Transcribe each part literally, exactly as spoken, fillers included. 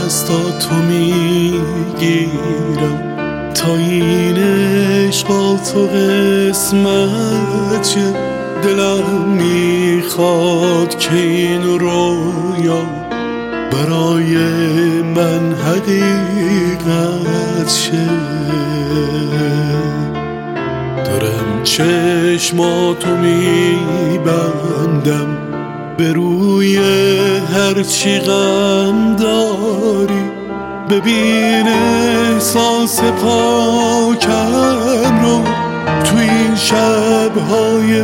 دستاتو میگیرم تا این عشق با تو قسمت شه. دلم میخواد که این رویا برای من حقیقت شه. دارم چشماتو میبندم به روی هرچی غم داری. ببین احساس پاکم رو تو این شب‌های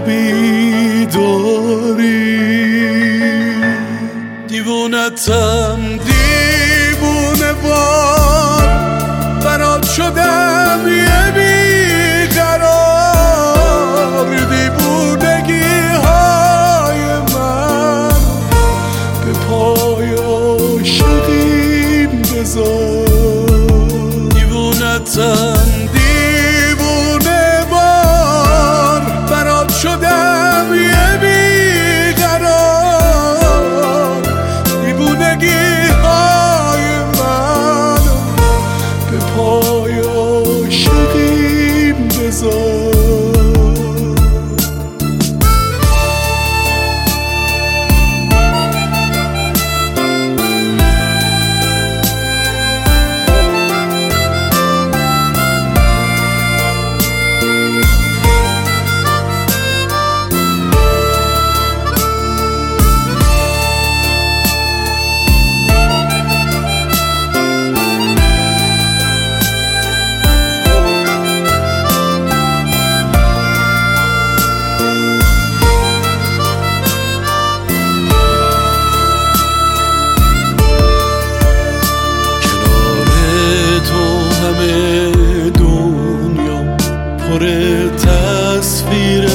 بیداری. دیوونتم دیوونه وار برات شدم یه بیقرار. دیوونگی های من به پای عاشقیم بذار. دیوونتم دیوونه وار برات شدم یه بیقرار. دیوونگی های من به پای عاشقیم بذار. دنیا پر تصویر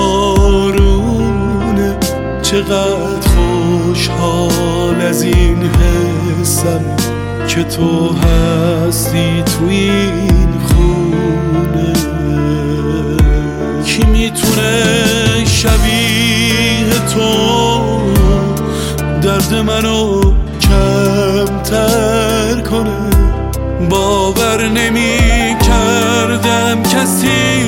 بارونه. چقدر خوشحال از این حسم که تو هستی تو این خونه. کی میتونه شبیه تو درد منو کمتر کنه؟ باور نمی کردم کسی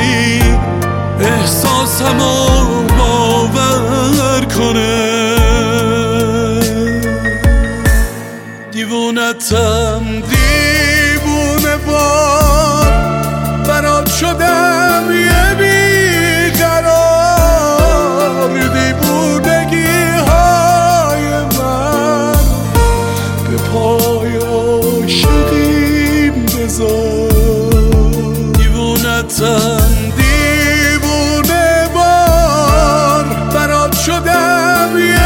احساسمو باور کنه. دیوونتم دیوونه وار برات شدم یه بیقرار. دیوونگی های من به پای عاشقیم بذار. دیوونتم دیوونه وار برات شدم یه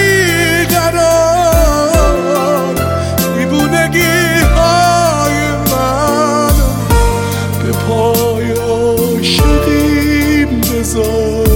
بیقرار. دیوونگی های من به پای عاشقیم بذار.